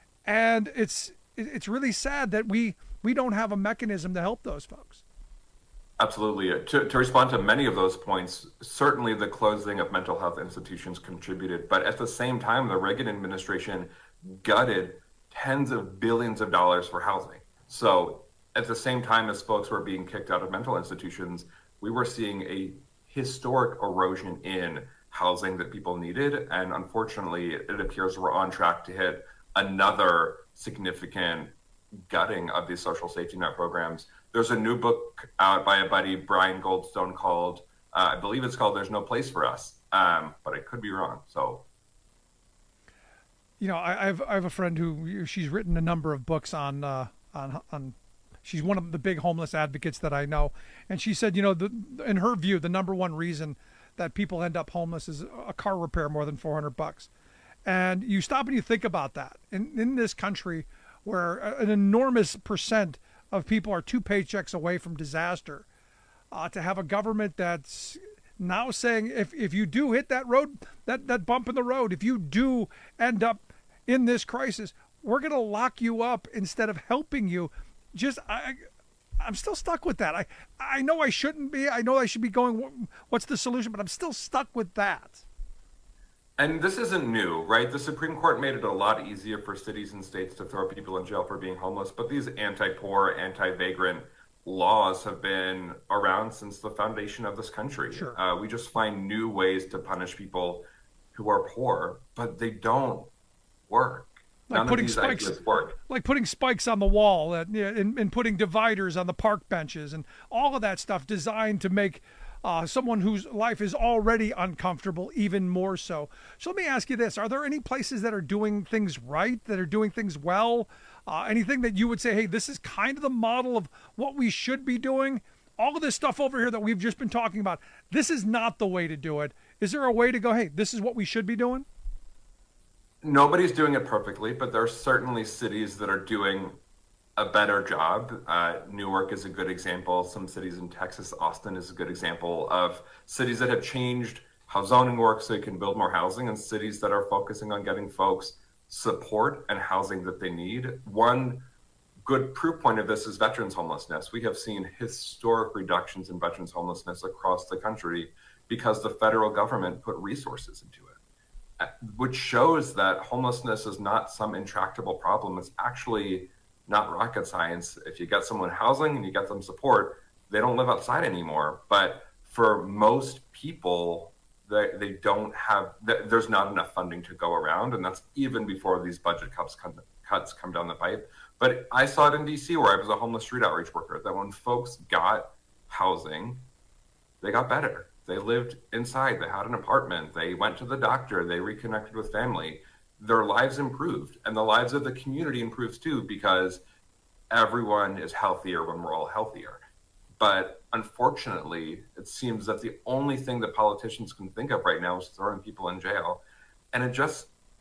And it's it's really sad that we we don't have a mechanism to help those folks. Absolutely. To, to respond to many of those points, certainly the closing of mental health institutions contributed. But at the same time, the Reagan administration gutted tens of billions of dollars for housing. So at the same time as folks were being kicked out of mental institutions, we were seeing a historic erosion in housing that people needed. And unfortunately, it appears we're on track to hit another significant gutting of these social safety net programs. There's a new book out by a buddy, Brian Goldstone, called, uh, I believe it's called There's No Place for Us, um, but I could be wrong. So, you know, I, I've I have a friend who, she's written a number of books on, uh, on, on, she's one of the big homeless advocates that I know. And she said, you know, the, in her view, the number one reason that people end up homeless is a car repair more than four hundred bucks. And you stop and you think about that. In, in this country where an enormous percent of people are two paychecks away from disaster, uh, to have a government that's now saying, if, if you do hit that road, that, that bump in the road, if you do end up in this crisis, we're going to lock you up instead of helping you. Just, I, I'm still stuck with that. I, I know I shouldn't be. I know I should be going, what's the solution? But I'm still stuck with that. And this isn't new, right? The Supreme Court made it a lot easier for cities and states to throw people in jail for being homeless, but these anti-poor, anti-vagrant laws have been around since the foundation of this country. Sure. Uh, we just find new ways to punish people who are poor, but they don't work. Like None putting of these spikes, ideas work. like putting spikes on the wall, and, and, and putting dividers on the park benches, and all of that stuff designed to make Uh, someone whose life is already uncomfortable even more so. So let me ask you this. Are there any places that are doing things right, that are doing things well? Uh, anything that you would say, hey, this is kind of the model of what we should be doing? All of this stuff over here that we've just been talking about, this is not the way to do it. Is there a way to go, hey, this is what we should be doing? Nobody's doing it perfectly, but there are certainly cities that are doing a better job. Uh, Newark is a good example. Some cities in Texas, Austin is a good example of cities that have changed how zoning works so you can build more housing, and cities that are focusing on getting folks support and housing that they need. One good proof point of this is veterans homelessness. We have seen historic reductions in veterans homelessness across the country because the federal government put resources into it, which shows that homelessness is not some intractable problem. It's actually not rocket science. If you get someone housing and you get them support, they don't live outside anymore. But for most people, they, they don't have, there's not enough funding to go around. And that's even before these budget cuts come, cuts come down the pipe. But I saw it in D C where I was a homeless street outreach worker, that when folks got housing, they got better. They lived inside, they had an apartment, they went to the doctor, they reconnected with family. Their lives improved, and the lives of the community improves too, because everyone is healthier when we're all healthier. But unfortunately, it seems that the only thing that politicians can think of right now is throwing people in jail. And it just,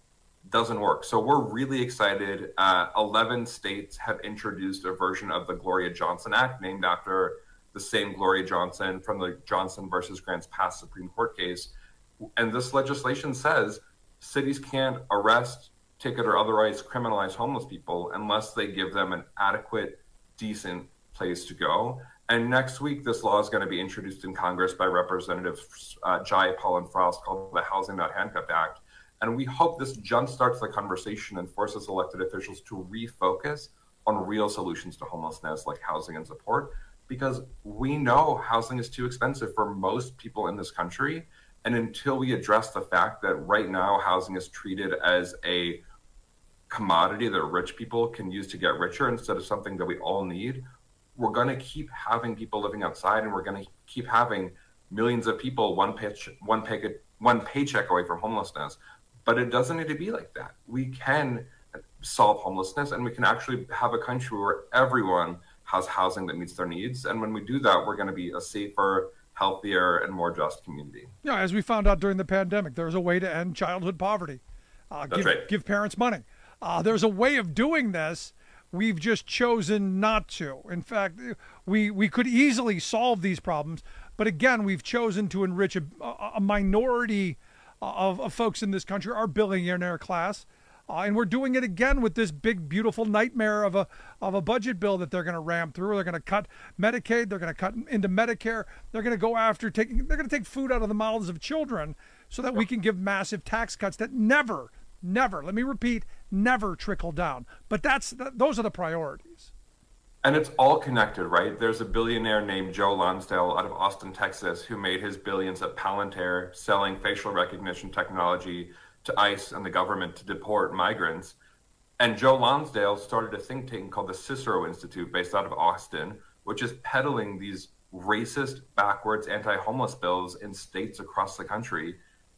doesn't work. So we're really excited. Uh, eleven states have introduced a version of the Gloria Johnson Act, named after the same Gloria Johnson from the Johnson versus Grants Pass Supreme Court case. And this legislation says cities can't arrest, ticket, or otherwise criminalize homeless people unless they give them an adequate, decent place to go. And next week, this law is going to be introduced in Congress by Representatives uh, Jayapal and Frost, called the Housing Not Handcuffed Act. And we hope this jumpstarts the conversation and forces elected officials to refocus on real solutions to homelessness, like housing and support, because we know housing is too expensive for most people in this country. And until we address the fact that right now housing is treated as a commodity that rich people can use to get richer instead of something that we all need, we're going to keep having people living outside, and we're going to keep having millions of people one pitch, one pay, one paycheck away from homelessness. But it doesn't need to be like that. We can solve homelessness, and we can actually have a country where everyone has housing that meets their needs. And when we do that, we're going to be a safer, healthier, and more just community. Yeah, as we found out during the pandemic, there's a way to end childhood poverty. Uh, That's give, right. Give parents money. Uh, there's a way of doing this. We've just chosen not to. In fact, we we could easily solve these problems, but again, we've chosen to enrich a, a minority of, of folks in this country, our billionaire class, uh, and we're doing it again with this big, beautiful nightmare of a of a budget bill that they're going to ram through. They're going to cut Medicaid. They're going to cut into Medicare. They're going to go after taking. They're going to take food out of the mouths of children so that we can give massive tax cuts that never. Never, let me repeat, never trickle down. But that's those are the priorities. And it's all connected, right? There's a billionaire named Joe Lonsdale out of Austin, Texas, who made his billions at Palantir selling facial recognition technology to ICE and the government to deport migrants. And Joe Lonsdale started a think tank called the Cicero Institute, based out of Austin, which is peddling these racist, backwards, anti-homeless bills in states across the country.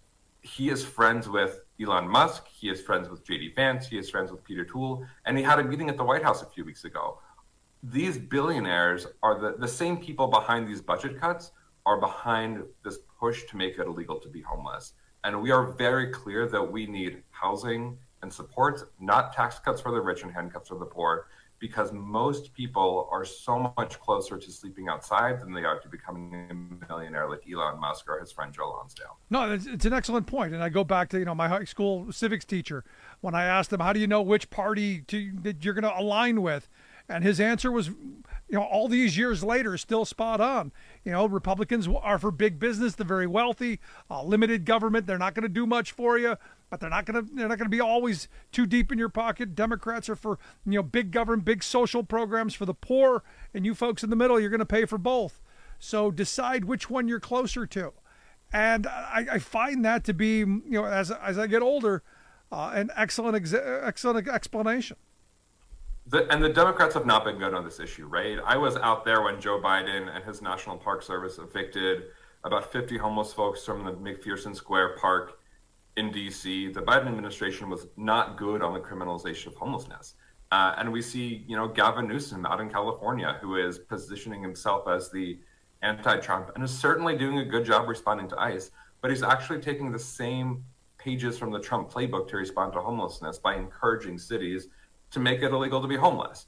He is friends with Elon Musk, he is friends with J D Vance, he is friends with Peter Toole, and he had a meeting at the White House a few weeks ago. These billionaires are the, the same people behind these budget cuts are behind this push to make it illegal to be homeless. And we are very clear that we need housing and supports, not tax cuts for the rich and handcuffs for the poor, because most people are so much closer to sleeping outside than they are to becoming a millionaire like Elon Musk or his friend Joe Lonsdale. No, it's, it's an excellent point. And I go back to, you know, my high school civics teacher, when I asked him, how do you know which party to, that you're going to align with? And his answer was, you know, all these years later, still spot on. You know, Republicans are for big business, the very wealthy, uh, limited government. They're not going to do much for you, but they're not going to. They're not going to be always too deep in your pocket. Democrats are for, you know, big government, big social programs for the poor, and you folks in the middle, you're going to pay for both. So decide which one you're closer to. And I, I find that to be, you know, as as I get older, uh, an excellent exa- excellent explanation. The, and the Democrats have not been good on this issue, right? I was out there when Joe Biden and his National Park Service evicted about fifty homeless folks from the McPherson Square Park in D C. The Biden administration was not good on the criminalization of homelessness. Uh, and we see, you know, Gavin Newsom out in California, who is positioning himself as the anti-Trump and is certainly doing a good job responding to ICE, but he's actually taking the same pages from the Trump playbook to respond to homelessness by encouraging cities to make it illegal to be homeless.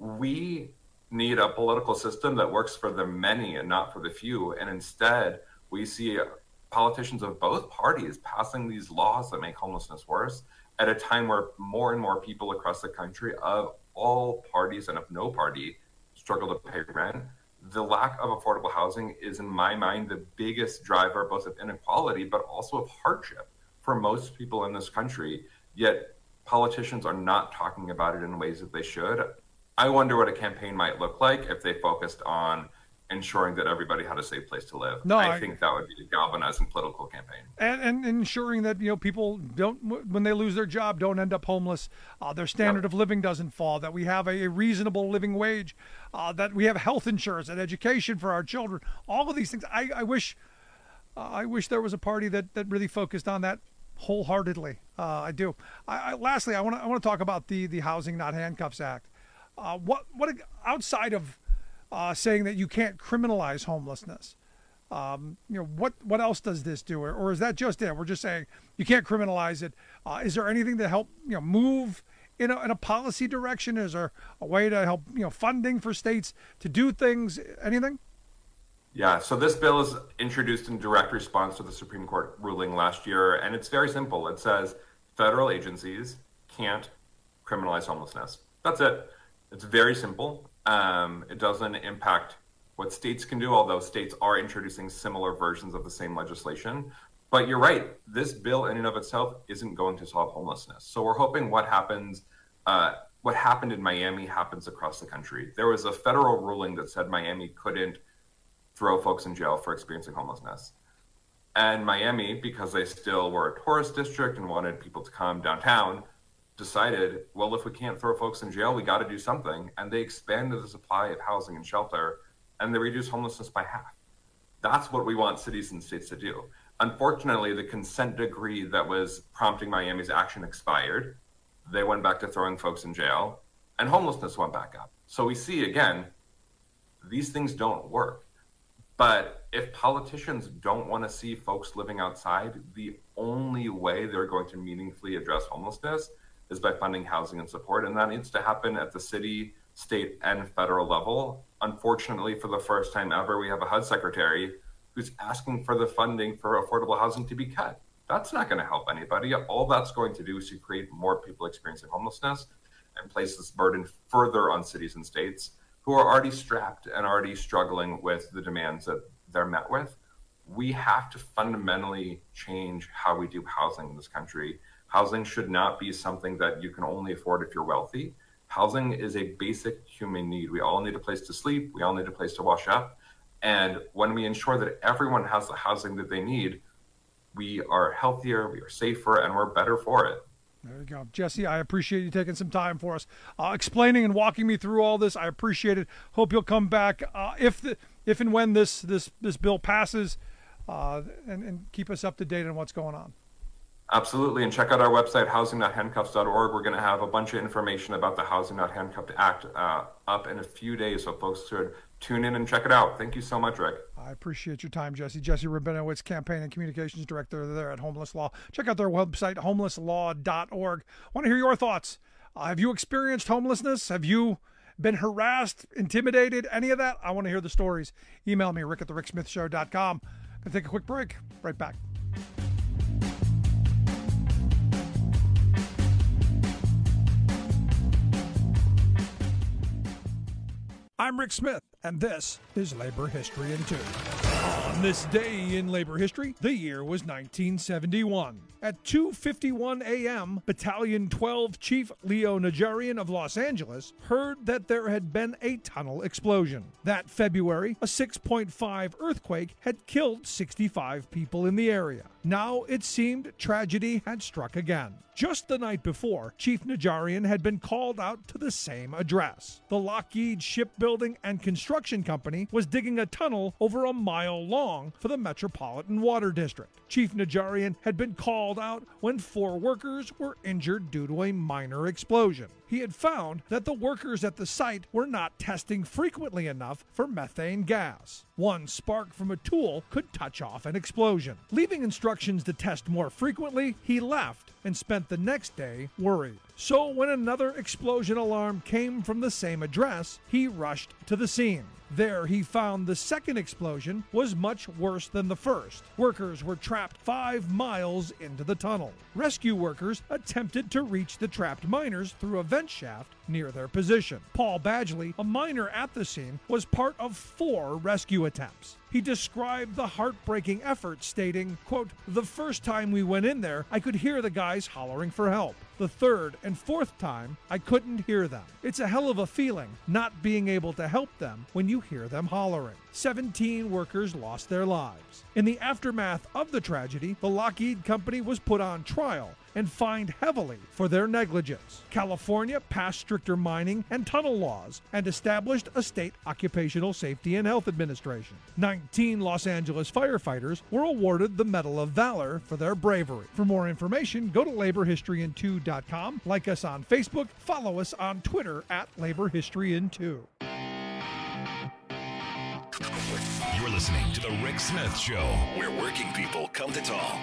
We need a political system that works for the many and not for the few. And instead, we see politicians of both parties passing these laws that make homelessness worse at a time where more and more people across the country of all parties and of no party struggle to pay rent. The lack of affordable housing is, in my mind, the biggest driver both of inequality, but also of hardship for most people in this country. Yet politicians are not talking about it in ways that they should. I wonder what a campaign might look like if they focused on ensuring that everybody had a safe place to live. No, I, I think that would be a galvanizing political campaign. And, and ensuring that, you know, people don't, when they lose their job, don't end up homeless. Uh, their standard yep. of living doesn't fall, that we have a, a reasonable living wage, uh, that we have health insurance and education for our children. All of these things. I, I wish uh, I wish there was a party that, that really focused on that wholeheartedly. Uh, I do. I, I, lastly, I want to I want to talk about the the Housing Not Handcuffs Act. Uh, what what outside of uh, saying that you can't criminalize homelessness, Um, you know, what what else does this do, or, or is that just it? We're just saying you can't criminalize it. Uh, is there anything to help you know move in a, in a policy direction? Is there a way to help you know funding for states to do things? Anything? Yeah, so this bill is introduced in direct response to the Supreme Court ruling last year, and it's very simple. It says federal agencies can't criminalize homelessness. That's it. It's very simple. Um, it doesn't impact what states can do, although states are introducing similar versions of the same legislation. But you're right, this bill in and of itself isn't going to solve homelessness. So we're hoping what happens, uh, what happened in Miami happens across the country. There was a federal ruling that said Miami couldn't throw folks in jail for experiencing homelessness. And Miami, because they still were a tourist district and wanted people to come downtown, decided, well, if we can't throw folks in jail, we got to do something. And they expanded the supply of housing and shelter, and they reduced homelessness by half. That's what we want cities and states to do. Unfortunately, the consent decree that was prompting Miami's action expired. They went back to throwing folks in jail, and homelessness went back up. So we see, again, these things don't work. But if politicians don't want to see folks living outside, the only way they're going to meaningfully address homelessness is by funding housing and support. And that needs to happen at the city, state, and federal level. Unfortunately, for the first time ever, we have a H U D secretary who's asking for the funding for affordable housing to be cut. That's not going to help anybody. All that's going to do is to create more people experiencing homelessness and place this burden further on cities and states who are already strapped and already struggling with the demands that they're met with. We have to fundamentally change how we do housing in this country. Housing should not be something that you can only afford if you're wealthy. Housing is a basic human need. We all need a place to sleep. We all need a place to wash up. And when we ensure that everyone has the housing that they need, we are healthier, we are safer, and we're better for it. There you go. Jesse, I appreciate you taking some time for us, uh, explaining and walking me through all this. I appreciate it. Hope you'll come back uh, if the, if and when this this this bill passes, uh, and, and keep us up to date on what's going on. Absolutely. And check out our website, housing dot handcuffs dot org. We're going to have a bunch of information about the Housing Not Handcuffed Act uh, up in a few days, so folks should tune in and check it out. Thank you so much, Rick. I appreciate your time, Jesse. Jesse Rabinowitz, Campaign and Communications Director there at Homeless Law. Check out their website, homeless law dot org. I want to hear your thoughts. Uh, have you experienced homelessness? Have you been harassed, intimidated, any of that? I want to hear the stories. Email me, rick at the rick smith show dot com. Going to take a quick break. Right back. I'm Rick Smith, and this is Labor History in Two. On this day in labor history, the year was nineteen seventy-one. At two fifty-one a.m., Battalion twelve Chief Leo Najarian of Los Angeles heard that there had been a tunnel explosion. That February, a six point five earthquake had killed sixty-five people in the area. Now it seemed tragedy had struck again. Just the night before, Chief Najarian had been called out to the same address. The Lockheed Shipbuilding and Construction Company was digging a tunnel over a mile long for the Metropolitan Water District. Chief Najarian had been called out when four workers were injured due to a minor explosion. He had found that the workers at the site were not testing frequently enough for methane gas. One spark from a tool could touch off an explosion. Leaving instructions to test more frequently, he left and spent the next day worried. So when another explosion alarm came from the same address, he rushed to the scene. There he found the second explosion was much worse than the first. Workers were trapped five miles into the tunnel. Rescue workers attempted to reach the trapped miners through a vent shaft near their position. Paul Badgley, a miner at the scene, was part of four rescue attempts. He described the heartbreaking effort, stating, quote, "The first time we went in there, I could hear the guys hollering for help. The third and fourth time, I couldn't hear them. It's a hell of a feeling not being able to help them when you hear them hollering." seventeen workers lost their lives. In the aftermath of the tragedy, the Lockheed Company was put on trial and fined heavily for their negligence. California passed stricter mining and tunnel laws and established a state occupational safety and health administration. nineteen Los Angeles firefighters were awarded the Medal of Valor for their bravery. For more information, go to labor history in two dot com, like us on Facebook, follow us on Twitter at labor history in two. You're listening to The Rick Smith Show, where working people come to talk.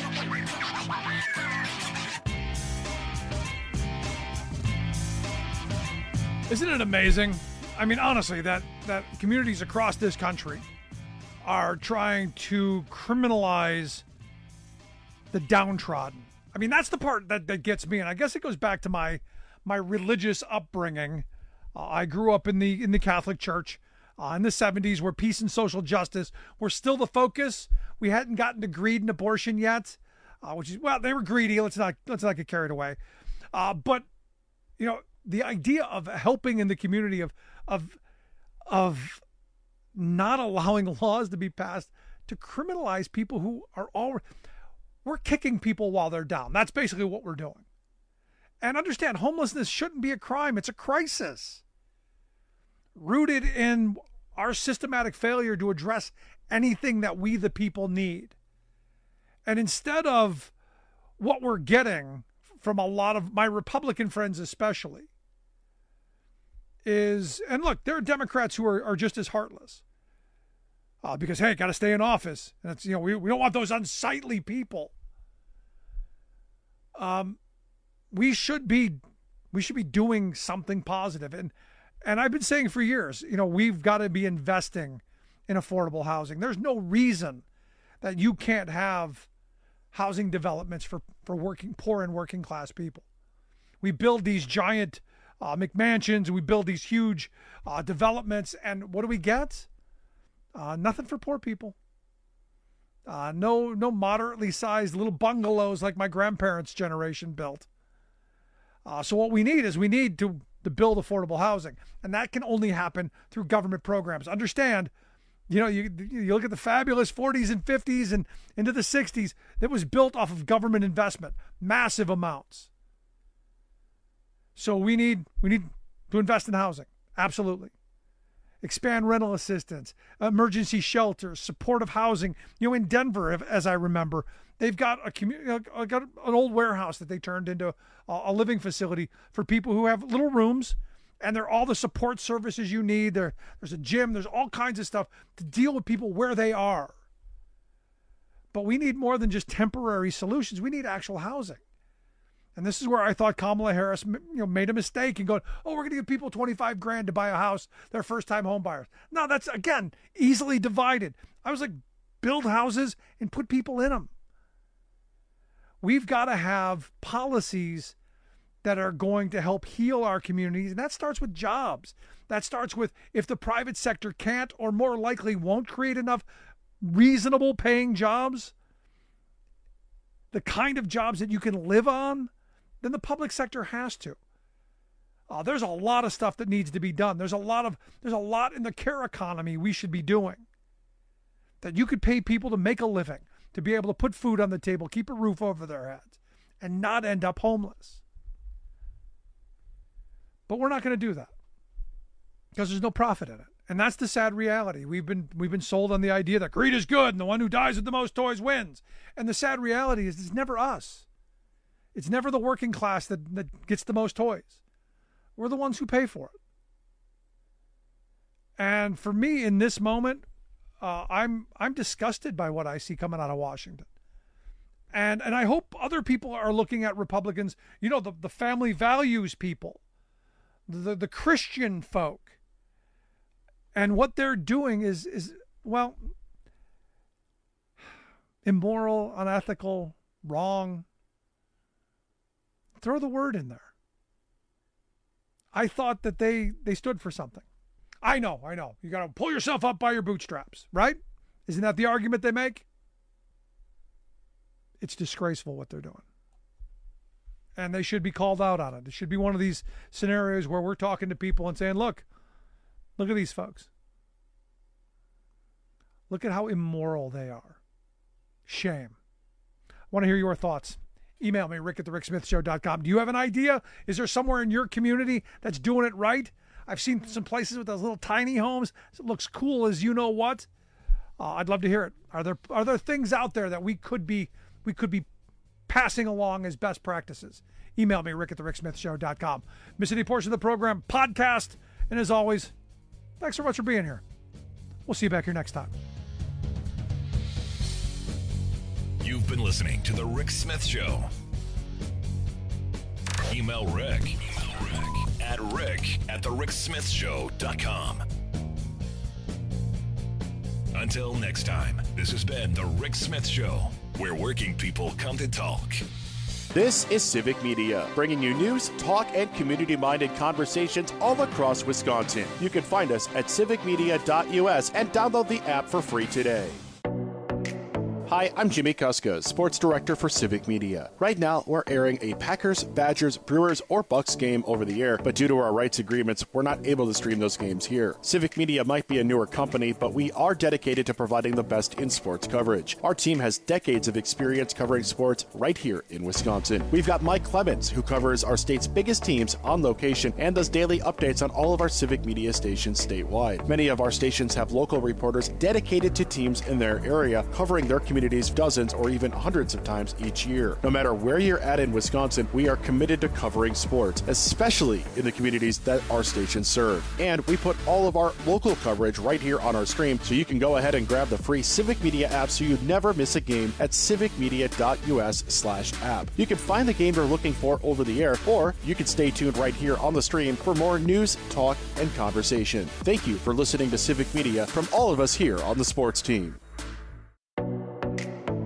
Isn't it amazing? I mean, honestly, that, that communities across this country are trying to criminalize the downtrodden. I mean, that's the part that, that gets me, and I guess it goes back to my my religious upbringing. Uh, I grew up in the in the Catholic Church uh, in the seventies, where peace and social justice were still the focus. We hadn't gotten to greed and abortion yet, uh, which is, well, they were greedy. Let's not let's not get carried away. Uh, but you know, the idea of helping in the community, of of of not allowing laws to be passed to criminalize people who are all, we're kicking people while they're down. That's basically what we're doing. And understand, homelessness shouldn't be a crime. It's a crisis rooted in our systematic failure to address anything that we, the people, need. And instead of what we're getting from a lot of my Republican friends especially is, and look, there are Democrats who are, are just as heartless uh, because, hey, got to stay in office. And it's, you know, we, we don't want those unsightly people. Um, we should be, we should be doing something positive. And, and I've been saying for years, you know, we've got to be investing in affordable housing. There's no reason that you can't have housing developments for, for working, poor and working class people. We build these giant uh, McMansions, we build these huge uh, developments, and what do we get? Uh, nothing for poor people. Uh, no, no moderately sized little bungalows like my grandparents' generation built. Uh, so what we need is we need to, to build affordable housing, and that can only happen through government programs. Understand, you know, you you look at the fabulous forties and fifties and into the sixties, that was built off of government investment, massive amounts. So we need we need to invest in housing, absolutely. Expand rental assistance, emergency shelters, supportive housing. You know, in Denver, as I remember, they've got a community, got an old warehouse that they turned into a, a living facility for people who have little rooms, and they're all the support services you need. There, there's a gym, there's all kinds of stuff to deal with people where they are. But we need more than just temporary solutions. We need actual housing. And this is where I thought Kamala Harris, you know, made a mistake and going, oh, we're going to give people twenty-five grand to buy a house. They're first-time home buyers. No, that's, again, easily divided. I was like, build houses and put people in them. We've got to have policies that are going to help heal our communities. And that starts with jobs. That starts with, if the private sector can't or more likely won't create enough reasonable paying jobs, the kind of jobs that you can live on, then the public sector has to. Uh, there's a lot of stuff that needs to be done. There's a lot of there's a lot in the care economy we should be doing. That you could pay people to make a living, to be able to put food on the table, keep a roof over their heads, and not end up homeless. But we're not going to do that because there's no profit in it. And that's the sad reality. We've been we've been sold on the idea that greed is good and the one who dies with the most toys wins. And the sad reality is it's never us. It's never the working class that, that gets the most toys. We're the ones who pay for it. And for me, in this moment, uh, I'm I'm disgusted by what I see coming out of Washington. And and I hope other people are looking at Republicans, you know, the, the family values people, the the Christian folk. And what they're doing is, is well, immoral, unethical, wrong. Throw the word in there. I thought that they, they stood for something. I know, I know. You got to pull yourself up by your bootstraps, right? Isn't that the argument they make? It's disgraceful what they're doing. And they should be called out on it. It should be one of these scenarios where we're talking to people and saying, look, look at these folks. Look at how immoral they are. Shame. I want to hear your thoughts. Email me, rick at the rick smith show dot com. Do you have an idea? Is there somewhere in your community that's doing it right? I've seen some places with those little tiny homes. It looks cool as you know what. Uh, I'd love to hear it. Are there are there things out there that we could be we could be passing along as best practices? Email me, rick at the rick smith show dot com. Miss any portion of the program, podcast. And as always, thanks so much for being here. We'll see you back here next time. You've been listening to The Rick Smith Show. Email Rick, Email Rick at rick at the rick smith show dot com. Until next time, this has been The Rick Smith Show, where working people come to talk. This is Civic Media, bringing you news, talk, and community-minded conversations all across Wisconsin. You can find us at civic media dot U S and download the app for free today. Hi, I'm Jimmy Kuskos, Sports Director for Civic Media. Right now, we're airing a Packers, Badgers, Brewers, or Bucks game over the air, but due to our rights agreements, we're not able to stream those games here. Civic Media might be a newer company, but we are dedicated to providing the best in sports coverage. Our team has decades of experience covering sports right here in Wisconsin. We've got Mike Clemens, who covers our state's biggest teams on location and does daily updates on all of our Civic Media stations statewide. Many of our stations have local reporters dedicated to teams in their area, covering their community dozens or even hundreds of times each year. No matter where you're at in Wisconsin, we are committed to covering sports, especially in the communities that our stations serve. And we put all of our local coverage right here on our stream, so you can go ahead and grab the free Civic Media app so you never miss a game at civic media dot U S slash app. You can find the game you're looking for over the air, or you can stay tuned right here on the stream for more news, talk, and conversation. Thank you for listening to Civic Media from all of us here on the sports team.